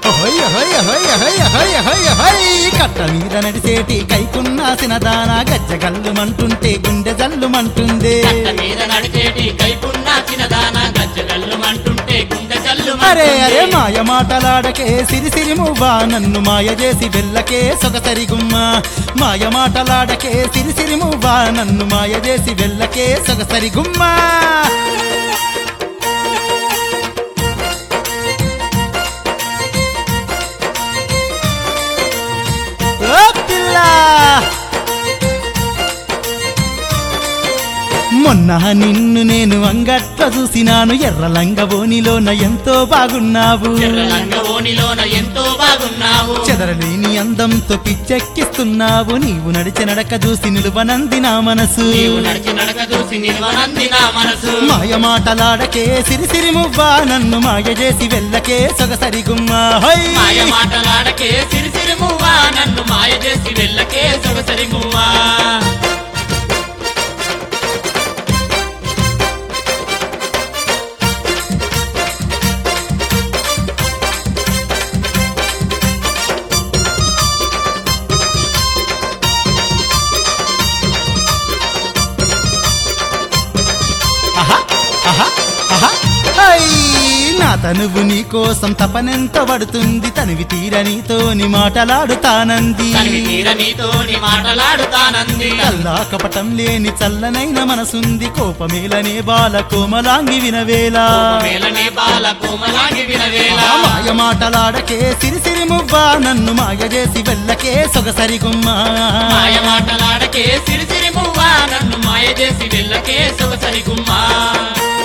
కట్ట మీద నడిసేటి కైకున్నాసిన దానా గజ్జగల్లు మంటుంటే గుండె జల్లు మంటుందే. అరే అరే మాయ మాటలాడకే సిరిసిరి మువ్వా నన్ను మాయ చేసి వెళ్ళకే సొగసరి గుమ్మ. మాయ మాటలాడకే సిరిసిరి మువ్వా నన్ను మాయ చేసి వెళ్ళకే సొగసరి గుమ్మ. మొన్న నిన్ను నేను అంగట్ల చూసినాను, ఎర్రలంగవోనిలోన ఎంతో బాగున్నావు. చెదరలేని అందంతో పిచ్చెక్కిస్తున్నావు. నీవు నడిచే నడక చూసి నిలువనంది నా మనసు. మాయ మాటలాడకే సిరిసిరి మువ్వా నన్ను మాయ చేసి వెళ్ళకే సొగసరి గుమ్మ. మాటలాడకే సిరిసిరి మువ్వా నన్ను మాయ చేసి వెళ్ళకే సొగసరి మువ్వా. నా తనువు నీ కోసం తపనెంత పడుతుంది. తనివి తీర నీతోని మాటలాడుతానంది. కల్లా కపటం లేని చల్లనైన మనసుంది. కోపమేలనే బాల కోమలాంగి వినవేలా. మాయ మాటలాడకే సిరిసిరి మువ్వా నన్ను మాయ చేసి వెళ్ళకే సొగసరి గుమ్మ. మాయ మాటలాడకే సిరిసిరి మువ్వా నన్ను మాయ చేసి వెళ్ళకే సొగసరి గుమ్మ.